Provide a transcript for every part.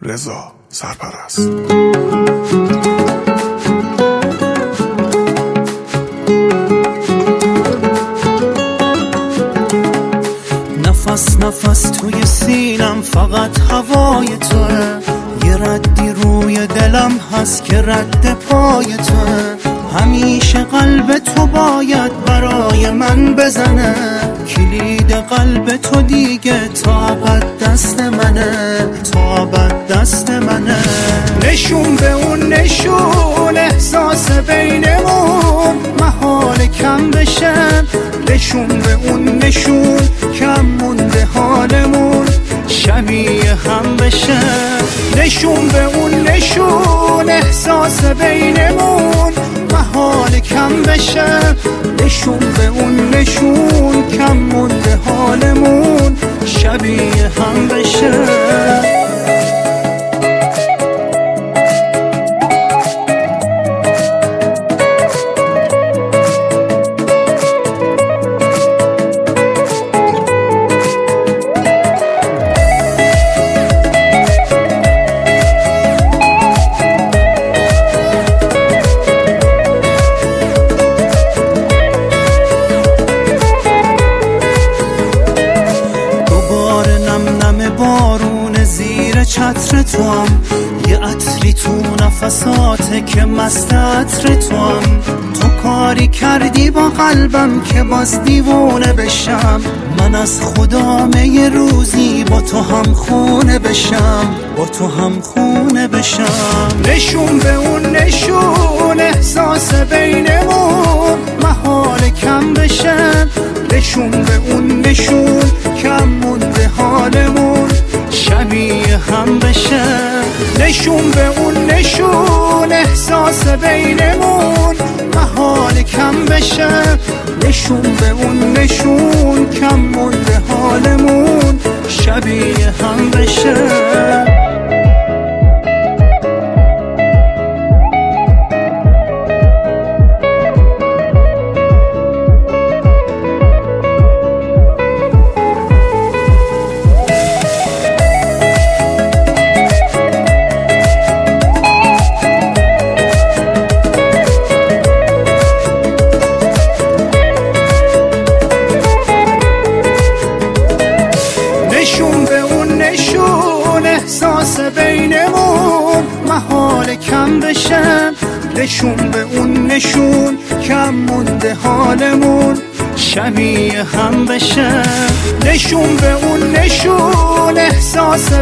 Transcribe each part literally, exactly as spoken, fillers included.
رضا سرپرست. نفس نفس توی سینم فقط هوای توه، یه ردی روی دلم هست که رد پای توه. همیشه قلب تو باید برای من بزنه، کلید قلب تو دیگه تا ابد دست منه، تا ابد دست منه. نشون به اون نشون احساس بینمون محال کم بشه، نشون به اون نشون کم مونده حالمون شبیه هم بشه. نشون به اون نشون احساس بینمون محال کم بشه، نشون به اون نشون کم مونده حالمون شبیه هم بشه. بارون زیر چتر تو هم، یه عطری تو نفساته که مست عطر تو هم. تو کاری کردی با قلبم که باز دیوونه بشم، من از خدام یه روزی با تو هم خونه بشم، با تو هم خونه بشم. نشون به اون نشون احساس بینمون محال کم بشه، نشون به اون نشون کم مونده حالمون شبیه هم بشه. نشون به اون نشون احساس بینمون محال کم بشه، نشون به اون نشون کم مونده حالمون شبیه هم بشه. نشون به اون نشون احساس بینمون محال کم بشه، نشون به اون نشون کم مونده حالمون شبیه هم بشه. نشون به اون نشون احساس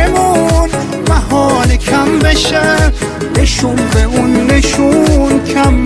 بینمون محال کم بشه، نشون به اون نشون کم